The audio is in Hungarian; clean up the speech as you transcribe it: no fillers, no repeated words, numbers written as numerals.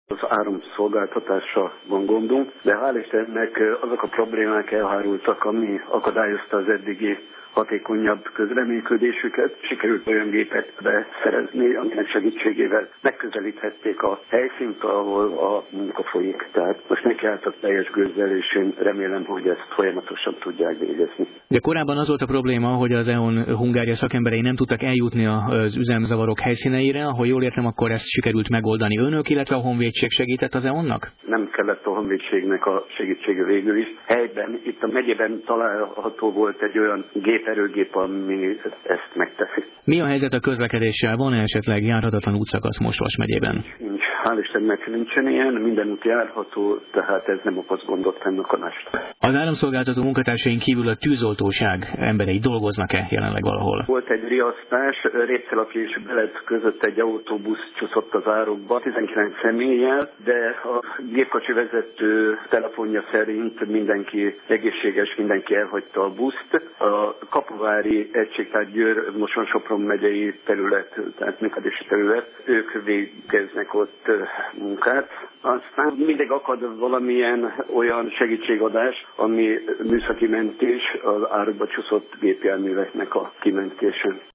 Az áramszolgáltatással van gondunk, de hál' Istennek azok a problémák elhárultak, ami akadályozta az eddigi hatékonyabb közreműködésüket. Sikerült olyan gépet beszerezni, aminek segítségével megközelíthették a helyszínt, ahol a munka folyik. Tehát most nekiálltak teljes gőzzel, és én remélem, hogy ezt folyamatosan tudják végezni. De korábban az volt a probléma, hogy az E.ON Hungária szakemberei nem tudtak eljutni az üzemzavarok helyszíneire. Ahol jól értem, akkor ezt sikerült megoldani önök, illetve a Honvédség segített az E.ON-nak? Nem kellett a Honvédségnek a segítsége végül is. Helyben, itt a megyében található volt egy olyan géperőgép, ami ezt megteszi. Mi a helyzet a közlekedéssel? Van esetleg járhatatlan útszakasz Mosvas megyében? Nincs. Hál' Istennek nincsen ilyen, minden út járható, tehát ez nem okoz gondot fennakadást. Az áramszolgáltató munkatársaink kívül a tűzoltóság emberei dolgoznak-e jelenleg valahol? Volt egy riasztás, Récélaki és Belet között egy autóbusz csúszott az árokba, 19 személlyel, de a gépkocsi vezető telefonja szerint mindenki egészséges, mindenki elhagyta a buszt. A Kapuvári egység, tehát Győr, Moson-Sopron megyei terület, tehát működési terület, ők végeznek ott munkát. Aztán mindig akad valamilyen olyan segítségadás, ami műszaki mentés az árokba csúszott gépjárműveknek a kimentésen.